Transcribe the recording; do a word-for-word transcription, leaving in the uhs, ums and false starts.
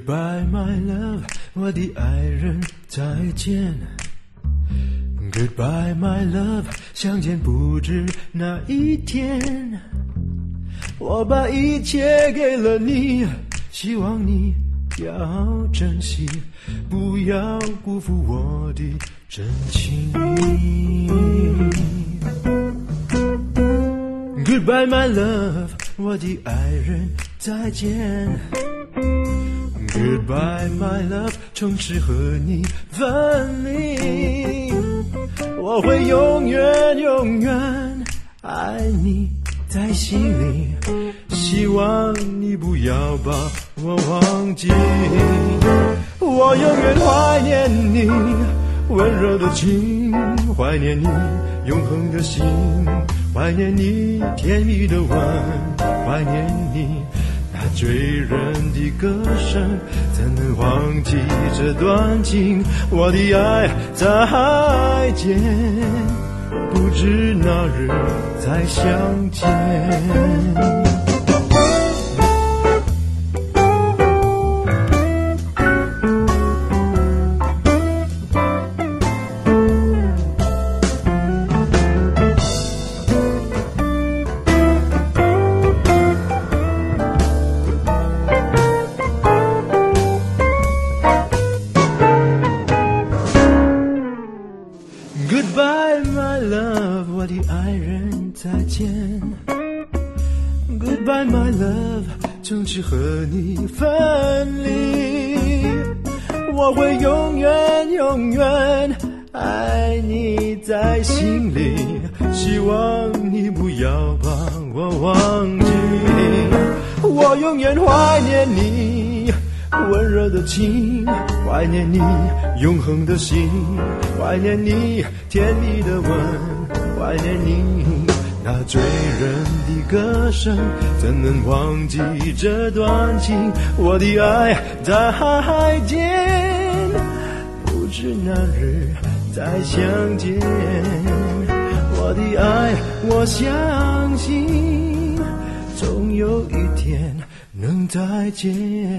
Goodbye, my love， 我的爱人，再见。Goodbye, my love， 相见不知哪一天。我把一切给了你，希望你要珍惜，不要辜负我的真情。Goodbye, my love， 我的爱人，再见。Goodbye, my love， 从此和你分离。我会永远永远爱你在心里，希望你不要把我忘记。我永远怀念你温柔的情，怀念你永恒的心，怀念你甜蜜的吻，怀念你那醉人的歌声，怎能忘记这段情？我的爱再见，不知哪日再相见。Goodbye, my love， 我的爱人，再见。Goodbye, my love， 从此和你分离。我会永远永远爱你在心里，希望你不要把我忘记。我永远怀念你温热的情，怀念你永恒的心，怀念你甜蜜的吻，怀念你那醉人的歌声，怎能忘记这段情？我的爱再见，不知哪日再相见。我的爱，我相信总有一天能再见。